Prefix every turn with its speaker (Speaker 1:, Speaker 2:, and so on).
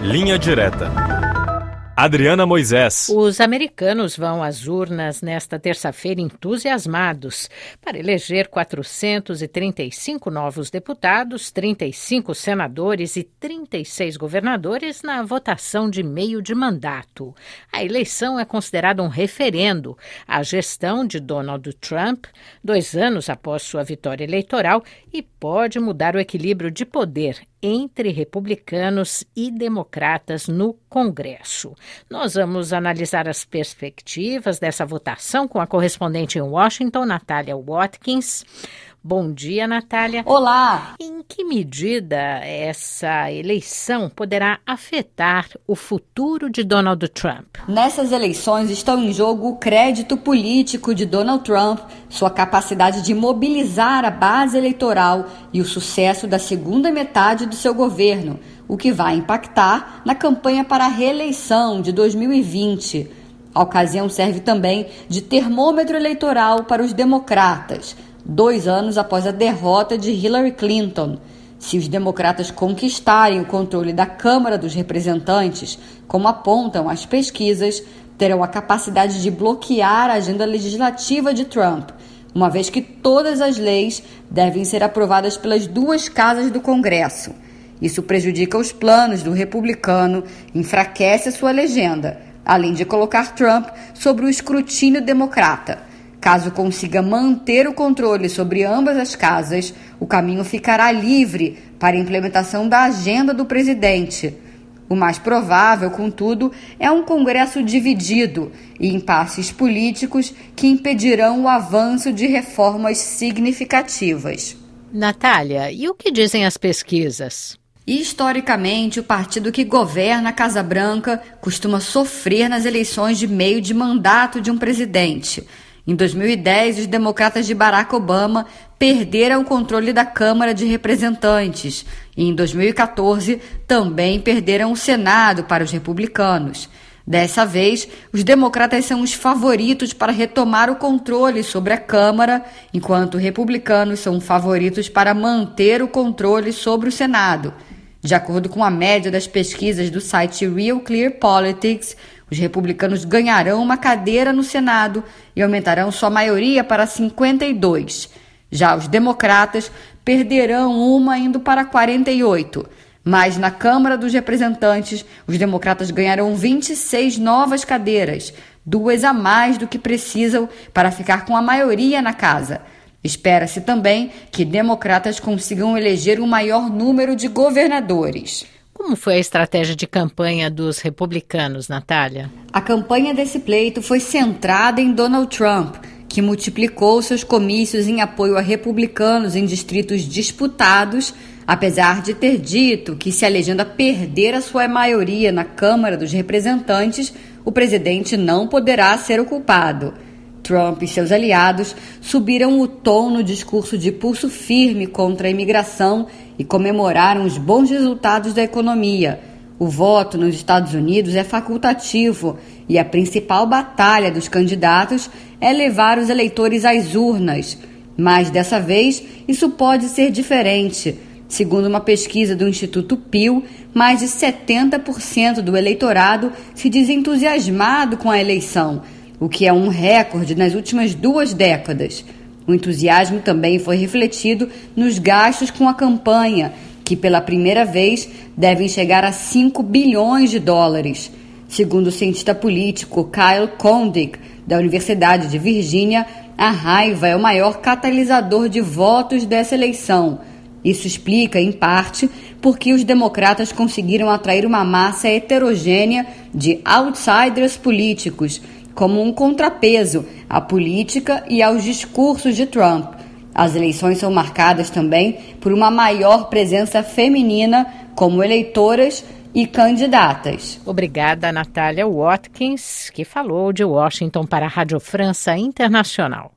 Speaker 1: Linha Direta. Adriana Moisés.
Speaker 2: Os americanos vão às urnas nesta terça-feira entusiasmados para eleger 435 novos deputados, 35 senadores e 36 governadores na votação de meio de mandato. A eleição é considerada um referendo à gestão de Donald Trump, 2 anos após sua vitória eleitoral, e pode mudar o equilíbrio de poder entre republicanos e democratas no Congresso. Nós vamos analisar as perspectivas dessa votação com a correspondente em Washington, Natália Watkins. Bom dia, Natália.
Speaker 3: Olá!
Speaker 2: Em que medida essa eleição poderá afetar o futuro de Donald Trump?
Speaker 3: Nessas eleições estão em jogo o crédito político de Donald Trump, sua capacidade de mobilizar a base eleitoral e o sucesso da segunda metade do seu governo, o que vai impactar na campanha para a reeleição de 2020. A ocasião serve também de termômetro eleitoral para os democratas, 2 anos após a derrota de Hillary Clinton. Se os democratas conquistarem o controle da Câmara dos Representantes, como apontam as pesquisas, terão a capacidade de bloquear a agenda legislativa de Trump, uma vez que todas as leis devem ser aprovadas pelas 2 casas do Congresso. Isso prejudica os planos do republicano, enfraquece a sua legenda, além de colocar Trump sobre o escrutínio democrata. Caso consiga manter o controle sobre ambas as casas, o caminho ficará livre para a implementação da agenda do presidente. O mais provável, contudo, é um Congresso dividido e impasses políticos que impedirão o avanço de reformas significativas.
Speaker 2: Natália, e o que dizem as pesquisas?
Speaker 3: Historicamente, o partido que governa a Casa Branca costuma sofrer nas eleições de meio de mandato de um presidente. Em 2010, os democratas de Barack Obama perderam o controle da Câmara de Representantes e, em 2014, também perderam o Senado para os republicanos. Dessa vez, os democratas são os favoritos para retomar o controle sobre a Câmara, enquanto republicanos são favoritos para manter o controle sobre o Senado. De acordo com a média das pesquisas do site Real Clear Politics, os republicanos ganharão uma cadeira no Senado e aumentarão sua maioria para 52. Já os democratas perderão uma indo para 48. Mas na Câmara dos Representantes, os democratas ganharão 26 novas cadeiras, 2 a mais do que precisam para ficar com a maioria na casa. Espera-se também que democratas consigam eleger um maior número de governadores.
Speaker 2: Como foi a estratégia de campanha dos republicanos, Natália?
Speaker 3: A campanha desse pleito foi centrada em Donald Trump, que multiplicou seus comícios em apoio a republicanos em distritos disputados, apesar de ter dito que, se a legenda perder a sua maioria na Câmara dos Representantes, o presidente não poderá ser o culpado. Trump e seus aliados subiram o tom no discurso de pulso firme contra a imigração e comemoraram os bons resultados da economia. O voto nos Estados Unidos é facultativo e a principal batalha dos candidatos é levar os eleitores às urnas. Mas dessa vez isso pode ser diferente. Segundo uma pesquisa do Instituto Pew, mais de 70% do eleitorado se diz entusiasmado com a eleição, o que é um recorde nas últimas 2 décadas. O entusiasmo também foi refletido nos gastos com a campanha, que pela primeira vez devem chegar a 5 bilhões de dólares. Segundo o cientista político Kyle Kondik, da Universidade de Virgínia, a raiva é o maior catalisador de votos dessa eleição. Isso explica, em parte, porque os democratas conseguiram atrair uma massa heterogênea de outsiders políticos, como um contrapeso à política e aos discursos de Trump. As eleições são marcadas também por uma maior presença feminina como eleitoras e candidatas.
Speaker 2: Obrigada, Natália Watkins, que falou de Washington para a Rádio França Internacional.